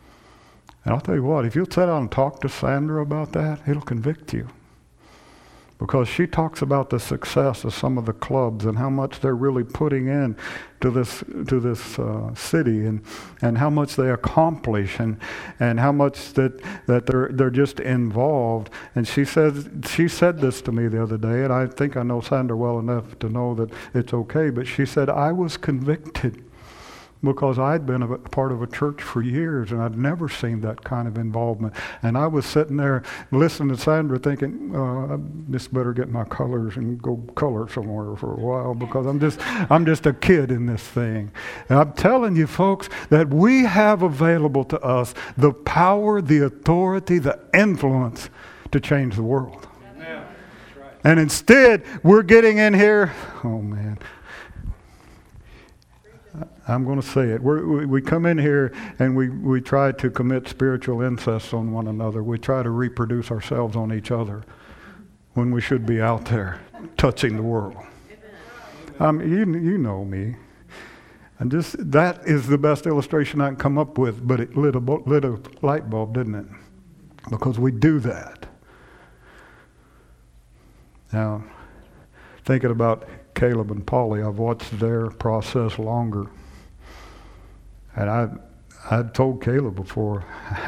And I'll tell you what, if you'll sit down and talk to Sandra about that, it'll convict you. because she talks about the success of some of the clubs and how much they're really putting in to this to this uh, city, and and how much they accomplish, and and how much that that they're they're just involved. And she says she said this to me the other day, and I think I know Sandra well enough to know that it's okay. But she said, I was convicted because I'd been a part of a church for years and I'd never seen that kind of involvement. And I was sitting there listening to Sandra thinking, uh, I just better get my colors and go color somewhere for a while, because I'm just I'm just a kid in this thing. And I'm telling you folks that we have available to us the power, the authority, the influence to change the world. Yeah, that's right. And instead, we're getting in here, oh man, I'm going to say it. We're, we we come in here and we, we try to commit spiritual incest on one another. We try to reproduce ourselves on each other when we should be out there touching the world. Um, you you know me. And just that is the best illustration I can come up with, but it lit a, lit a light bulb, didn't it? Because we do that. Now, thinking about Caleb and Polly, I've watched their process longer. And I, I'd told Caleb before,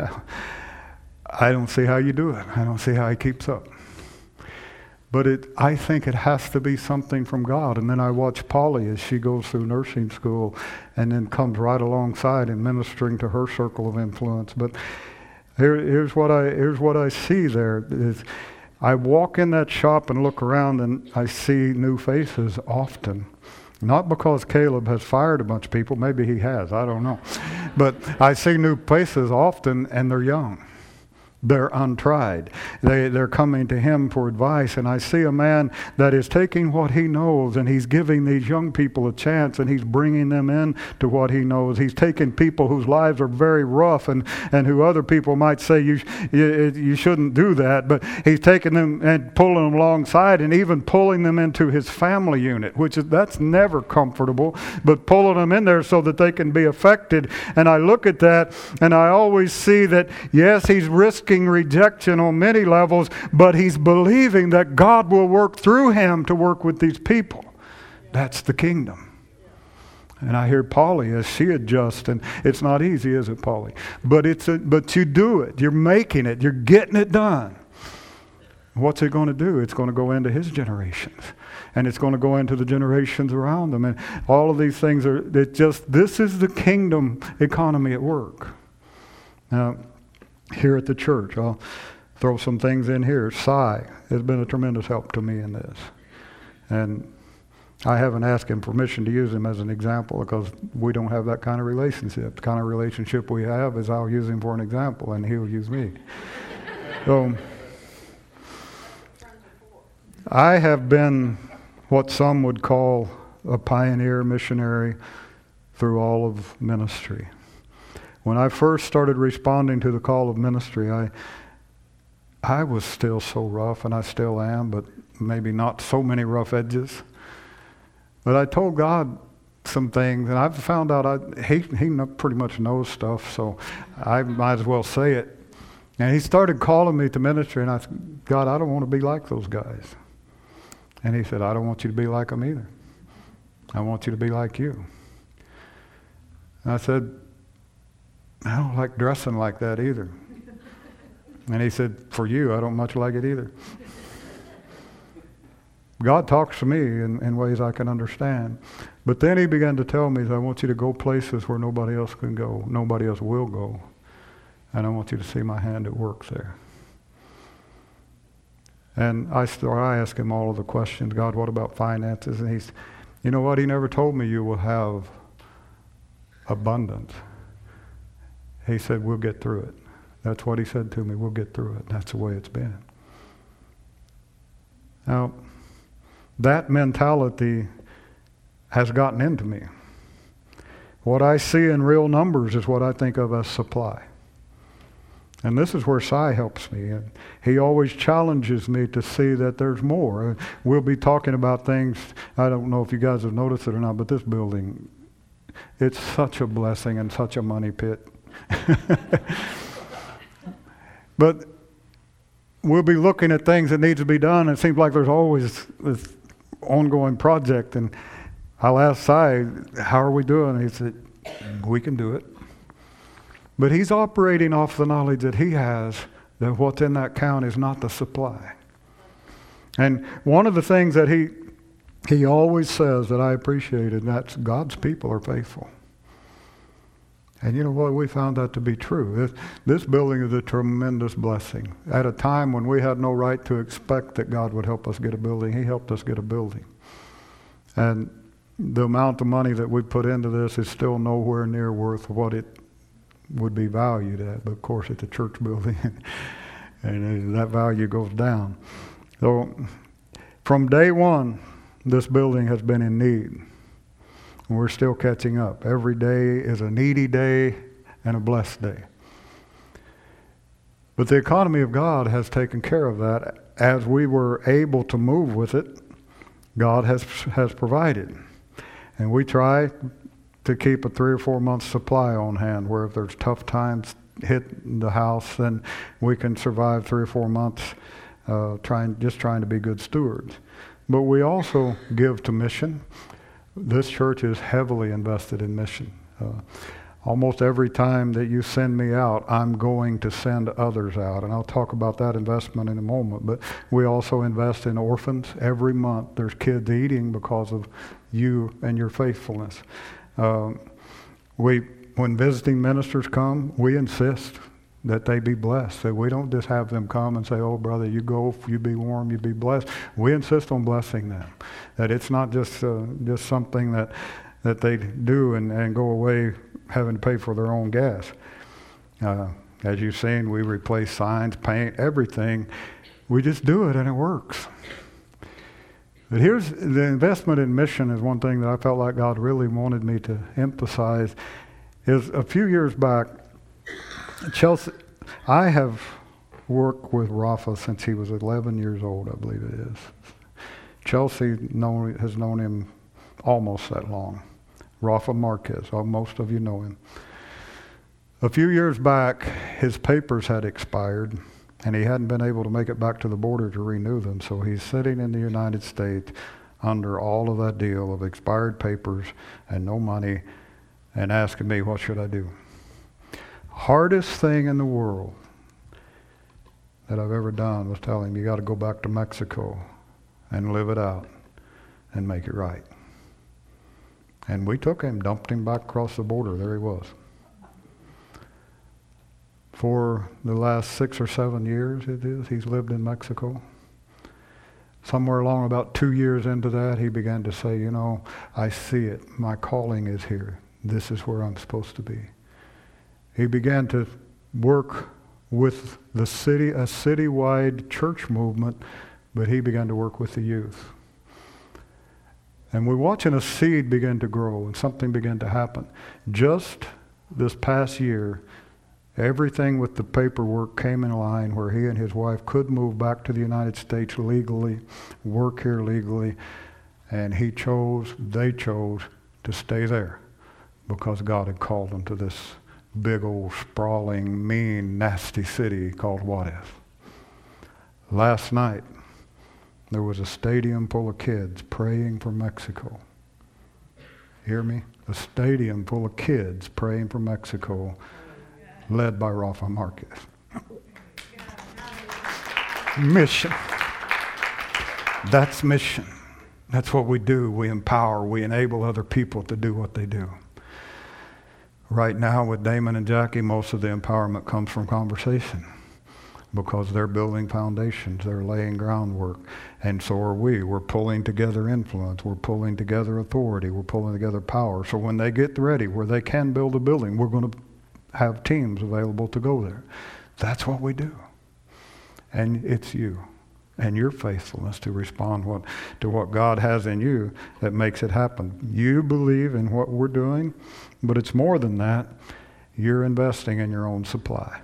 I don't see how you do it. I don't see how he keeps up. But it, I think it has to be something from God. And then I watch Polly as she goes through nursing school and then comes right alongside and ministering to her circle of influence. But here, here's what I here's what I see there is, I walk in that shop and look around and I see new faces often. Not because Caleb has fired a bunch of people. Maybe he has. I don't know. But I see new faces often, and they're young. They're untried. They, they're coming to him for advice. And I see a man that is taking what he knows and he's giving these young people a chance, and he's bringing them in to what he knows. He's taking people whose lives are very rough and, and who other people might say you, you, you shouldn't do that. But he's taking them and pulling them alongside and even pulling them into his family unit, which is, that's never comfortable, but pulling them in there so that they can be affected. And I look at that and I always see that, yes, he's risking rejection on many levels, but he's believing that God will work through him to work with these people. That's the kingdom. And I hear Polly as she adjusts, and it's not easy, is it, Polly? But it's a, but you do it. You're making it. You're getting it done. What's it going to do? It's going to go into his generations, and it's going to go into the generations around them, and all of these things are. It just this is the kingdom economy at work. Now, here at the church, I'll throw some things in here. Cy has been a tremendous help to me in this. And I haven't asked him permission to use him as an example because we don't have that kind of relationship. The kind of relationship we have is I'll use him for an example and he'll use me. So I have been what some would call a pioneer missionary through all of ministry. When I first started responding to the call of ministry, I I was still so rough, and I still am, but maybe not so many rough edges. But I told God some things, and I've found out I, he, he pretty much knows stuff, so I might as well say it. And he started calling me to ministry, and I said, God, I don't want to be like those guys. And he said, I don't want you to be like them either. I want you to be like you. And I said, I don't like dressing like that either. And he said, for you, I don't much like it either. God talks to me in, in ways I can understand. But then he began to tell me that I want you to go places where nobody else can go, nobody else will go. And I want you to see my hand at work there. And I, still, I asked him all of the questions. God, what about finances? And he's, you know what? He never told me you will have abundance. He said, we'll get through it. That's what he said to me. We'll get through it. That's the way it's been. Now, that mentality has gotten into me. What I see in real numbers is what I think of as supply. And this is where Cy helps me. And he always challenges me to see that there's more. We'll be talking about things, I don't know if you guys have noticed it or not, but this building, it's such a blessing and such a money pit. But we'll be looking at things that needs to be done. And it seems like there's always this ongoing project. And I'll ask Si, how are we doing? And he said, we can do it. But he's operating off the knowledge that he has that what's in that count is not the supply. And one of the things that he he always says that I appreciated, that's God's people are faithful. And you know what? We found that to be true. This, this building is a tremendous blessing. At a time when we had no right to expect that God would help us get a building, he helped us get a building. And the amount of money that we put into this is still nowhere near worth what it would be valued at. But of course, it's a church building, and that value goes down. So from day one, this building has been in need. And we're still catching up. Every day is a needy day and a blessed day. But the economy of God has taken care of that. As we were able to move with it, God has has provided. And we try to keep a three or four months supply on hand, where if there's tough times hit the house, then we can survive three or four months uh, trying just trying to be good stewards. But we also give to mission. This church is heavily invested in mission. Uh, almost every time that you send me out, I'm going to send others out. And I'll talk about that investment in a moment. But we also invest in orphans. Every month there's kids eating because of you and your faithfulness. Um, we, when visiting ministers come, we insist that they be blessed. That we don't just have them come and say, oh, brother, you go, you be warm, you be blessed. We insist on blessing them. That it's not just uh, just something that that they do and, and go away having to pay for their own gas. Uh, as you've seen, we replace signs, paint, everything. We just do it and it works. But here's the investment in mission is one thing that I felt like God really wanted me to emphasize. Is a few years back, Chelsea, I have worked with Rafa since he was eleven years old, I believe it is. Chelsea know, has known him almost that long. Rafa Marquez, oh, most of you know him. A few years back, his papers had expired, and he hadn't been able to make it back to the border to renew them, so he's sitting in the United States under all of that deal of expired papers and no money, and asking me, what should I do? Hardest thing in the world that I've ever done was tell him, you got to go back to Mexico and live it out and make it right. And we took him, dumped him back across the border. There he was. For the last six or seven years, it is, he's lived in Mexico. Somewhere along about two years into that, he began to say, you know, I see it. My calling is here. This is where I'm supposed to be. He began to work with the city, a citywide church movement, but he began to work with the youth. And we're watching a seed begin to grow and something began to happen. Just this past year, everything with the paperwork came in line where he and his wife could move back to the United States legally, work here legally, and he chose, they chose to stay there because God had called them to this big old sprawling, mean, nasty city called Juarez. Last night, there was a stadium full of kids praying for Mexico. Hear me? A stadium full of kids praying for Mexico, led by Rafa Marquez. Mission. That's mission. That's what we do. We empower, we enable other people to do what they do. Right now with Damon and Jackie, most of the empowerment comes from conversation because they're building foundations, they're laying groundwork, and so are we. We're pulling together influence, we're pulling together authority, we're pulling together power. So when they get ready, where they can build a building, we're going to have teams available to go there. That's what we do. And it's you and your faithfulness to respond what, to what God has in you that makes it happen. You believe in what we're doing, but it's more than that. You're investing in your own supply.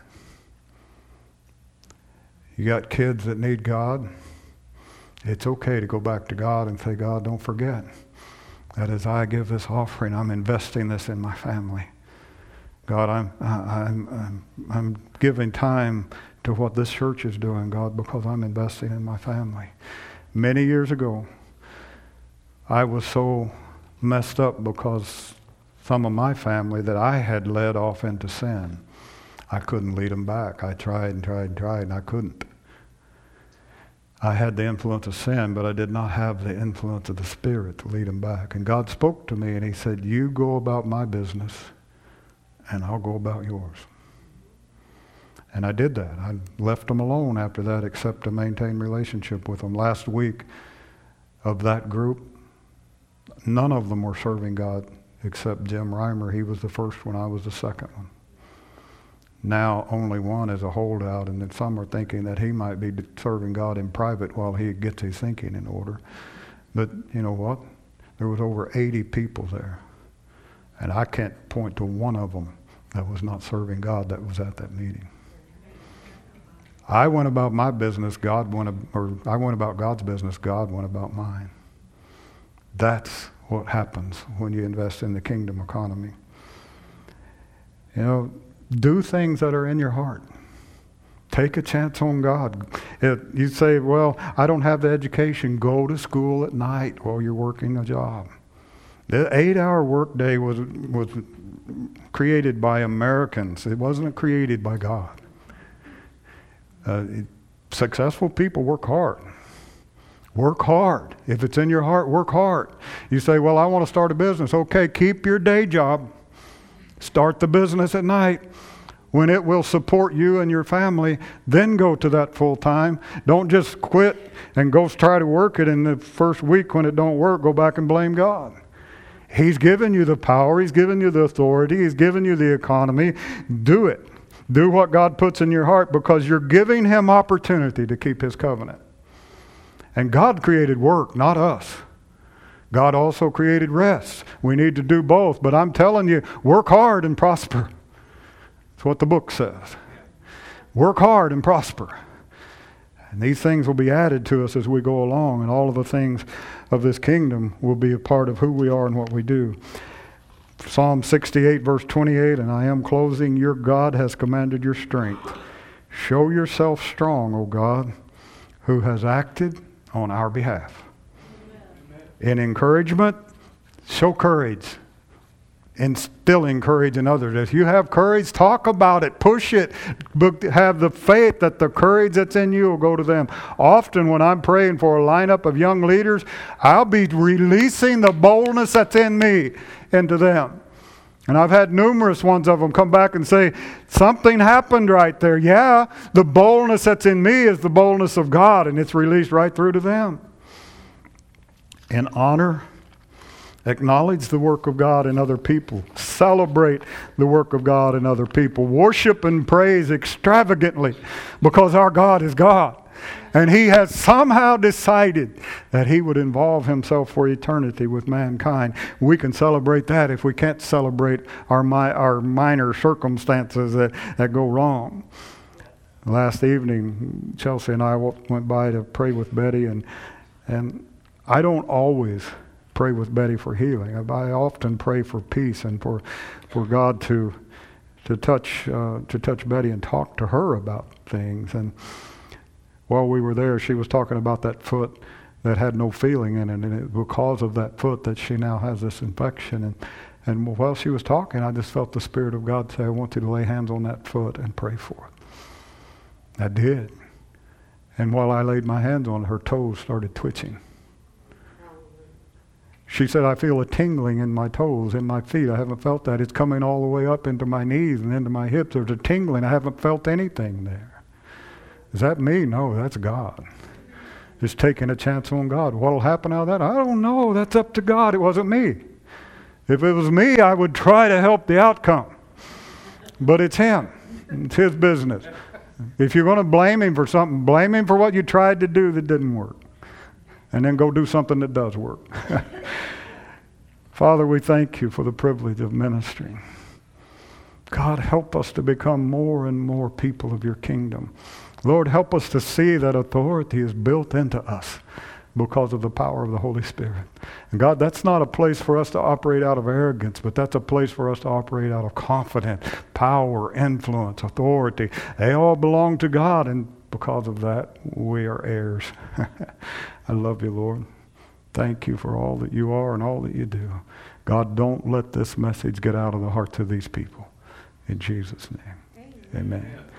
You got kids that need God. It's okay to go back to God and say, God, don't forget that as I give this offering, I'm investing this in my family. God, I'm, I'm, I'm, I'm giving time to what this church is doing, God, because I'm investing in my family. Many years ago, I was so messed up because some of my family that I had led off into sin, I couldn't lead them back. I tried and tried and tried, and I couldn't. I had the influence of sin, but I did not have the influence of the Spirit to lead them back. And God spoke to me, and he said, you go about my business, and I'll go about yours. And I did that. I left them alone after that, except to maintain relationship with them. Last week of that group, none of them were serving God except Jim Reimer. He was the first one. I was the second one. Now only one is a holdout, and then some are thinking that he might be serving God in private while he gets his thinking in order. But you know what? There was over eighty people there. And I can't point to one of them that was not serving God that was at that meeting. I went about my business, God went, or I went about God's business, God went about mine. That's what happens when you invest in the kingdom economy. You know, do things that are in your heart. Take a chance on God. It, you say, well, I don't have the education. Go to school at night while you're working a job. The eight-hour workday was was created by Americans. It wasn't created by God. Uh, it, successful people work hard. Work hard. If it's in your heart, work hard. You say, well, I want to start a business. Okay, keep your day job. Start the business at night. When it will support you and your family, then go to that full time. Don't just quit and go try to work it, and the first week when it don't work, go back and blame God. He's given you the power. He's given you the authority. He's given you the economy. Do it. Do what God puts in your heart, because you're giving him opportunity to keep his covenant. And God created work, not us. God also created rest. We need to do both. But I'm telling you, work hard and prosper. That's what the book says. Work hard and prosper. And these things will be added to us as we go along, and all of the things of this kingdom will be a part of who we are and what we do. Psalm sixty-eight, verse twenty-eight, and I am closing, your God has commanded your strength. Show yourself strong, O God, who has acted on our behalf. Amen. In encouragement, show courage. Instilling courage in others. If you have courage, talk about it, push it, but have the faith that the courage that's in you will go to them. Often when I'm praying for a lineup of young leaders, I'll be releasing the boldness that's in me into them. And I've had numerous ones of them come back and say, something happened right there. Yeah, the boldness that's in me is the boldness of God, and it's released right through to them. In honor, acknowledge the work of God in other people. Celebrate the work of God in other people. Worship and praise extravagantly, because our God is God. And he has somehow decided that he would involve himself for eternity with mankind. We can celebrate that if we can't celebrate our mi- our minor circumstances that, that go wrong. Last evening, Chelsea and I went by to pray with Betty, and and I don't always pray with Betty for healing. I often pray for peace and for for God to to touch uh, to touch Betty and talk to her about things. And while we were there, she was talking about that foot that had no feeling in it, and it because of that foot that she now has this infection. And and while she was talking, I just felt the Spirit of God say, I want you to lay hands on that foot and pray for it. I did. And while I laid my hands on it, her toes started twitching. She said, I feel a tingling in my toes, in my feet. I haven't felt that. It's coming all the way up into my knees and into my hips. There's a tingling. I haven't felt anything there. Is that me? No, that's God. Just taking a chance on God. What'll happen out of that? I don't know. That's up to God. It wasn't me. If it was me, I would try to help the outcome. But it's him. It's his business. If you're going to blame him for something, blame him for what you tried to do that didn't work. And then go do something that does work. Father, we thank you for the privilege of ministering. God, help us to become more and more people of your kingdom. Lord, help us to see that authority is built into us because of the power of the Holy Spirit. And God, that's not a place for us to operate out of arrogance, but that's a place for us to operate out of confidence, power, influence, authority. They all belong to God, and because of that, we are heirs. I love you, Lord. Thank you for all that you are and all that you do. God, don't let this message get out of the hearts of these people. In Jesus' name, amen. amen.